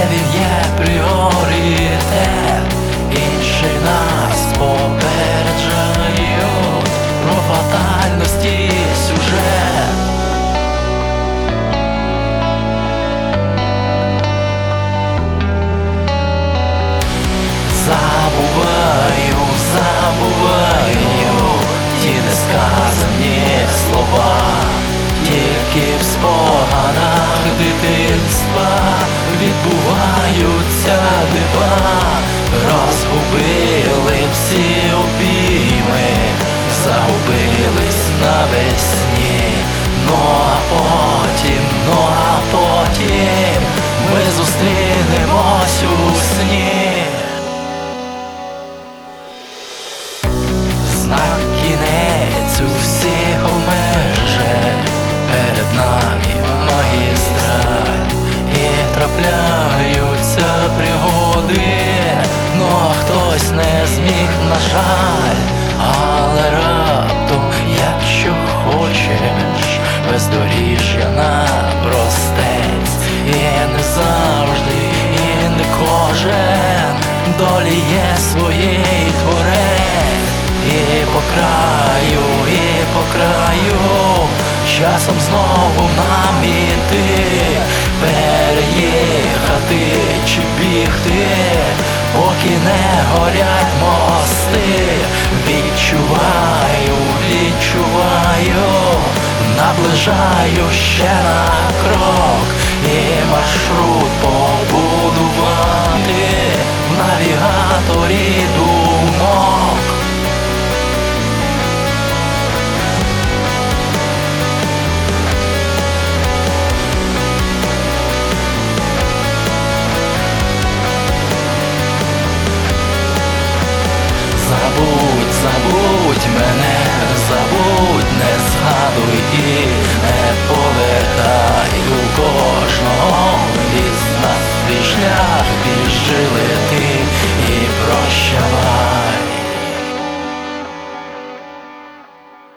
він є пріоритет, інші нас попереджають про фатальності сюжет. Забуваю ті несказані слова, тільки в спогадах дитинства відбуваються дива. Розгубили всі обійми, загубились навесні. Ну а потім ми зустрінемось у сні. На кінець усіх обмежень, перед нами магістраль, і трапляються пригоди, но хтось не зміг, на жаль. Але раптом, якщо хочеш, бездоріжжя напростець, і не завжди, і не кожен долі є своєї творець. І по краю часом знову нам іти, переїхати чи бігти, поки не горять мости. Відчуваю, наближаю ще раз.